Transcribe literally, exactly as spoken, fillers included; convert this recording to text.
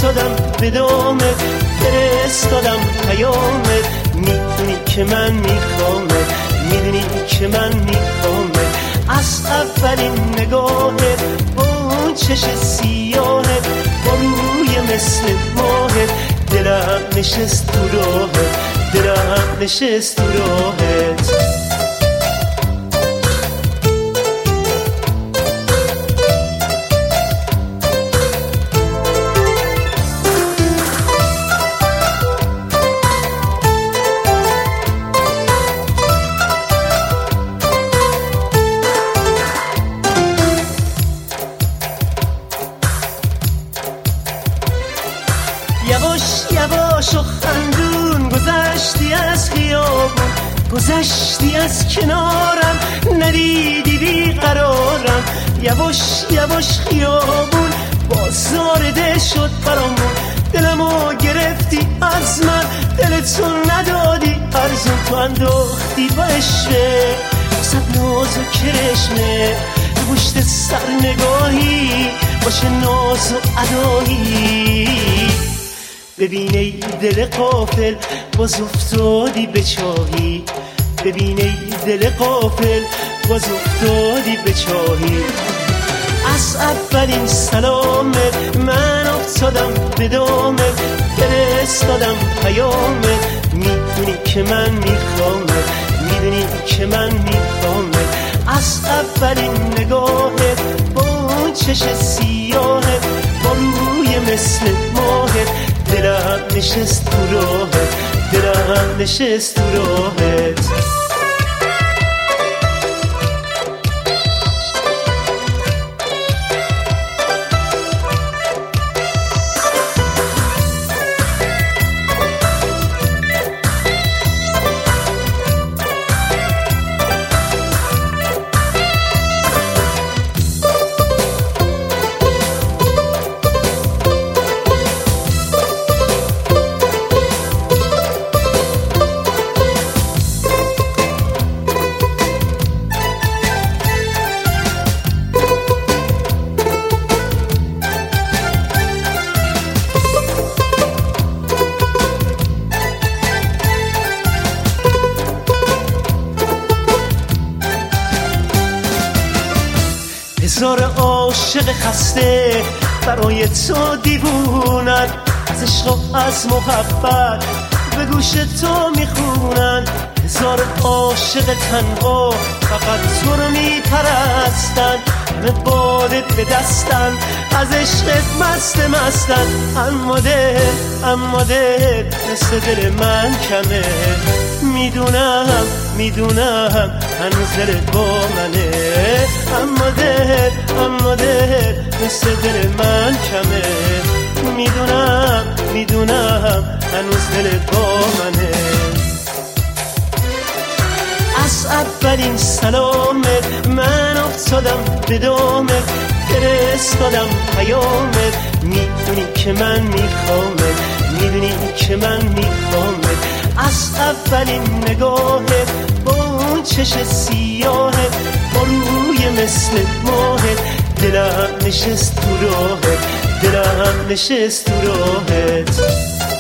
افتادم به دامت، فرستادم پیامت، میدونی که من میخوامت، میدونی که من میخوامت. از اولین نگاهت با چش سیاهت، با روی مثل ماهت، دلم نشست تو راهت، دلم نشست تو راهت. یواش یواش و خندون گذشتی از خیابون، گذشتی از کنارم، ندیدی بیقرارم. یواش یواش خیابون بازار ده شد برامون، دلمو گرفتی از من، دلتو ندادی ارزون، تو انداختی با عشقه صد ناز و کرشمه، پشت سر نگاهی باشه ناز و ادایی. ببین ای دل غافل باز افتادی به چاهی، ببین ای دل غافل باز افتادی به چاهی. از اولین سلامت من افتادم به دامت، فرستادم پیامت، میدونی که من میخوامت، میدونی که من میخوامت. از اولین نگاهت با چش سیاهت، با روی مثل ماهت، دلم نشست تو راهت، دلم نشست تو راهت. هزار عاشق خسته برای تو دیوونن، از عشق و از محبت به گوش تو میخونن. هزار عاشق تنها فقط تو رو میپرستن، همه بادت به دستن، از عشقت مست مستن. اما دل اما دل مثل دل من کمه، میدونم میدونم هنوز دلت با منه. اما دل اما دل مثل دل من کمه، میدونم میدونم هنوز دلت با منه. از اولین سلامت من افتادم به دامت، فرستادم پیامت، میدونی که من میخوامت، میدونی که من میخوامت. از اولین نگاهت با چش سیاهت، با روی مثل ماهت، دلم نشست تو راهت، دلم نشست تو راهت.